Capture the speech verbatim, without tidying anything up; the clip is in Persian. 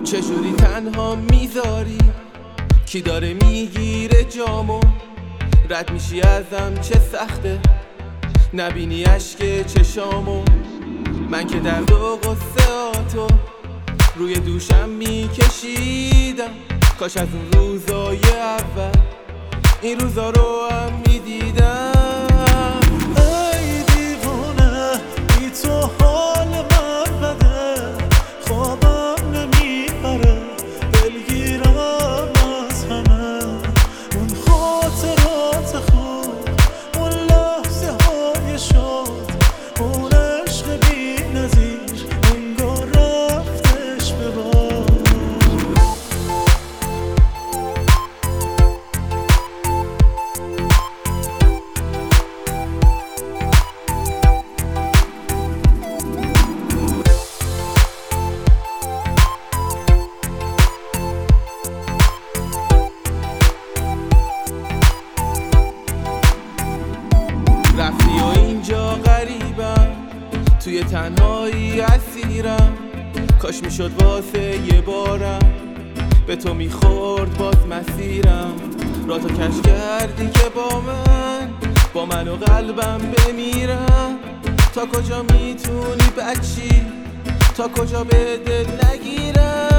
چجوری تنها میذاری؟ کی داره میگیره جامو؟ رد میشی ازم چه سخته نبینی عشق چشامو. من که درد و غصه آتو روی دوشم میکشیدم، کاش از اون روزای اول این روزا رو هم میدیدم. ای دیوانه بی تو حال من بده، خوابم نمیبره دلگیرم از همه. اون خاطرات خوب، اون لحظه های شاد، اون عشق بی نظیر انگار رفتش به باد. رفتی و اینجا غریبم، توی تنهایی اسیرم. کاش میشد واسه یه بارم به تو میخورد باز مسیرم. را تو کش کردی که با من با من و قلبم بمیرم. تا کجا میتونی بچی، تا کجا به دل نگیرم.